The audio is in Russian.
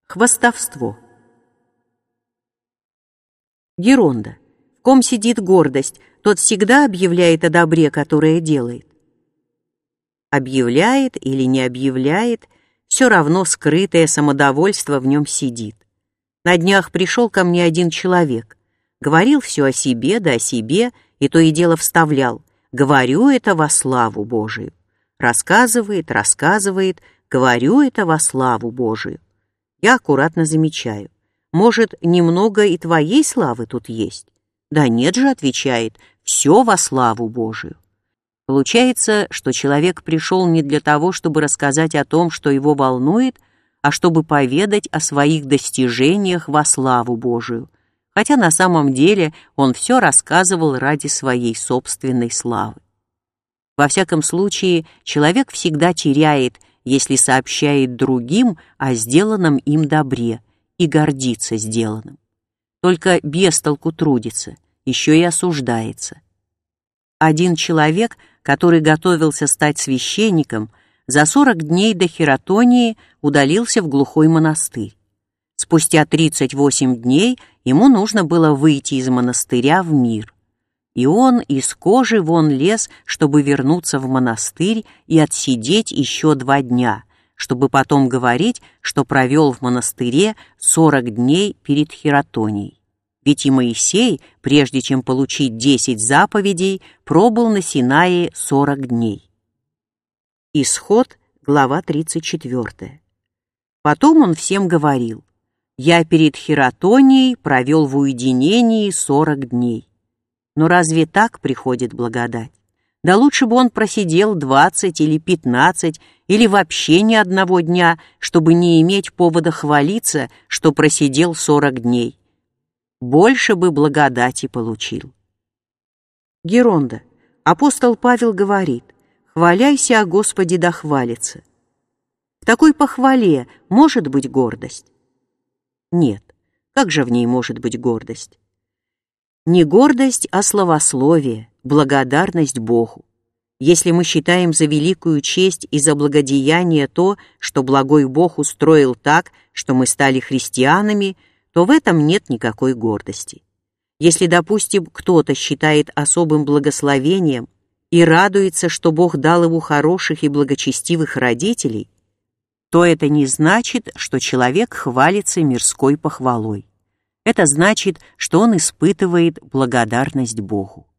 Хвастовство. Геронда. В ком сидит гордость, тот всегда объявляет о добре, которое делает. Объявляет или не объявляет, все равно скрытое самодовольство в нем сидит. На днях пришел ко мне один человек. Говорил все о себе, да о себе, и то и дело вставлял: «Говорю это во славу Божию». Рассказывает, говорю это во славу Божию. Я аккуратно замечаю: может, немного и твоей славы тут есть? Да нет же, отвечает, все во славу Божию. Получается, что человек пришел не для того, чтобы рассказать о том, что его волнует, а чтобы поведать о своих достижениях во славу Божию, хотя на самом деле он все рассказывал ради своей собственной славы. Во всяком случае, человек всегда теряет, если сообщает другим о сделанном им добре и гордится сделанным. Только без толку трудится, еще и осуждается. Один человек, который готовился стать священником, за 40 дней до хератонии удалился в глухой монастырь. Спустя 38 дней ему нужно было выйти из монастыря в мир. И он из кожи вон лез, чтобы вернуться в монастырь и отсидеть еще 2 дня, чтобы потом говорить, что провел в монастыре 40 дней перед хератонией. Ведь и Моисей, прежде чем получить 10 заповедей, пробыл на Синае 40 дней. Исход, глава 34. Потом он всем говорил: «Я перед хератонией провел в уединении 40 дней». Но разве так приходит благодать? Да лучше бы он просидел 20 или 15, или вообще ни одного дня, чтобы не иметь повода хвалиться, что просидел 40 дней. Больше бы благодати получил. Геронда. Апостол Павел говорит: «Хваляйся о Господе да хвалится». В такой похвале может быть гордость? Нет. Как же в ней может быть гордость? Не гордость, а славословие, благодарность Богу. Если мы считаем за великую честь и за благодеяние то, что благой Бог устроил так, что мы стали христианами, то в этом нет никакой гордости. Если, допустим, кто-то считает особым благословением и радуется, что Бог дал ему хороших и благочестивых родителей, то это не значит, что человек хвалится мирской похвалой. Это значит, что он испытывает благодарность Богу.